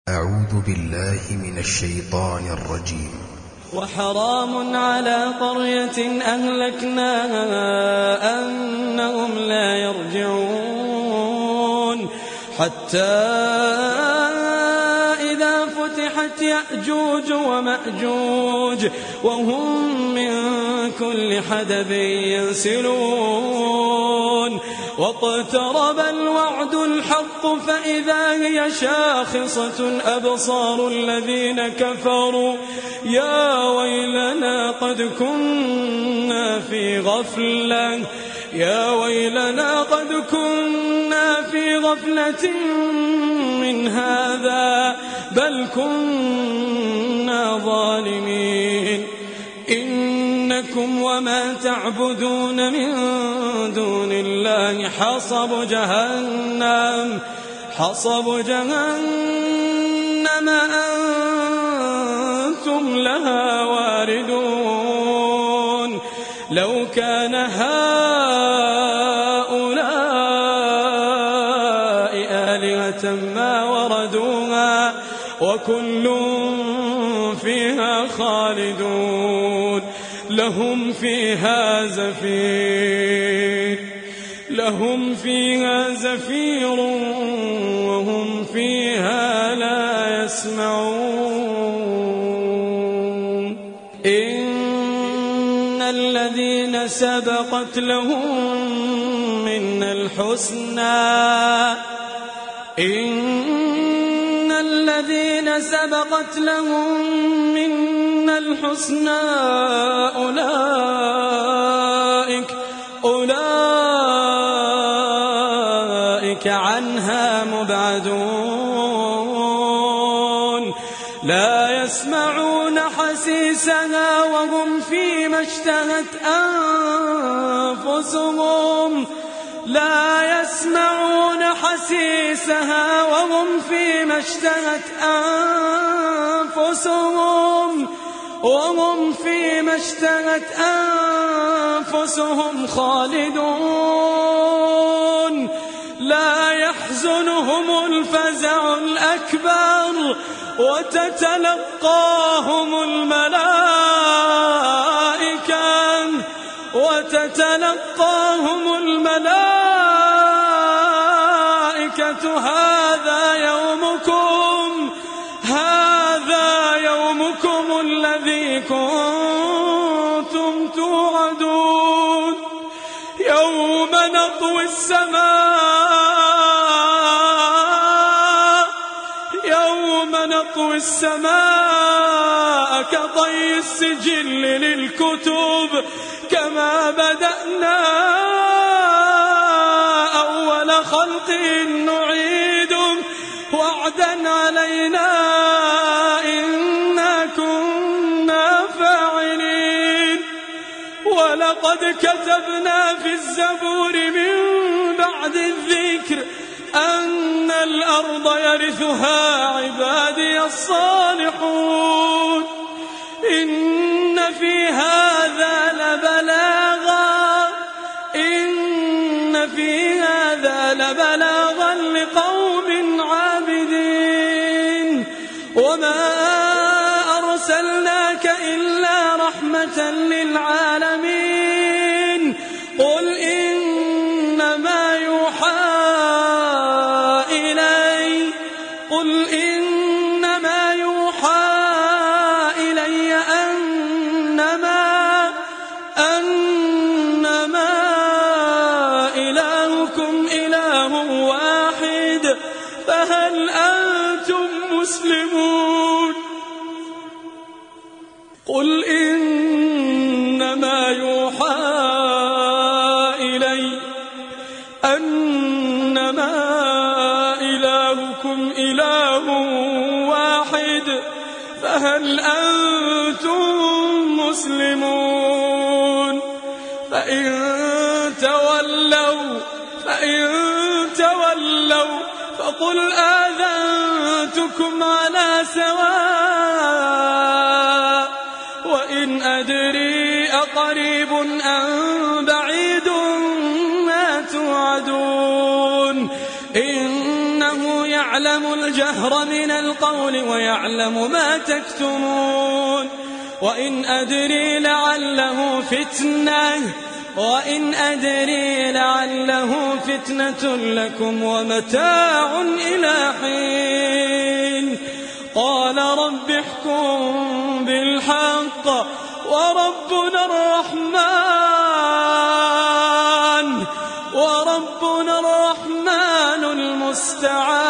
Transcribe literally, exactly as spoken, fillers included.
أعوذ بالله من الشيطان الرجيم. وحرام على قرية أهلكناها أنهم لا يرجعون حتى إذا فتحت يأجوج ومأجوج وهم من كل حدب ينسلون واقترب الوعد الحق فإذا هي شاخصة أبصار الذين كفروا يا ويلنا قد كنا في غفلة يا ويلنا قد كنا في غفلة من هذا بل كنا ظالمين إنكم وما تعبدون من دون الله حصب جهنم حصب جهنم أنتم لها واردون لو كان هؤلاء آلهة ما وردوها وكل فيها خالدون لهم فيها زفير لهم فيها زفير وهم فيها لا يسمعون إن الذين سبقت لهم من الحسنى إن الذين سبقت لهم من الحسنى أولئك أولئك عنها مبعدون لا يسمعون حسيسها وهم فيما اشتهت أنفسهم لا يسمعون حسيسها وهم فيما اشتهت أنفسهم وهم فيما اشتهت أنفسهم خالدون لا يحزنهم الفزع الأكبر وتتلقاهم الملائكة وتتلقاهم الملائكة هذا يومكم هذا يومكم الذي كنتم توعدون يوم نطوي السماء يوم نطوي السماء كطي السجل للكتب كما بدأنا أول خلق نعيده وعدا علينا إنا كنا فاعلين ولقد كتبنا في الزبور من بعد الذكر أن الأرض يرثها عبادي الصالحون إن في هذا لبلاغا إن في هذا لبلاغا لقوم عابدين وما أرسلناك إلا رحمة للعالمين قل إنما يوحى إلي قل إنما يوحى إلي أنما أنما إلهكم إله واحد فهل أنتم مسلمون قل إنما يوحى إلي أنما إلهكم إله واحد فهل أنتم مسلمون فإن تولوا فإن تولوا فقل آذنتكم على سواء وإن أدري أقريب أم بعيد ما توعدون إنه يعلم الجهر الجهر من القول ويعلم ما تكتمون وإن أدري لعله فتنة وإن أدري لعله فتنة لكم ومتاع إلى حين قال رب احكم بالحق وربنا الرحمن وربنا الرحمن المستعان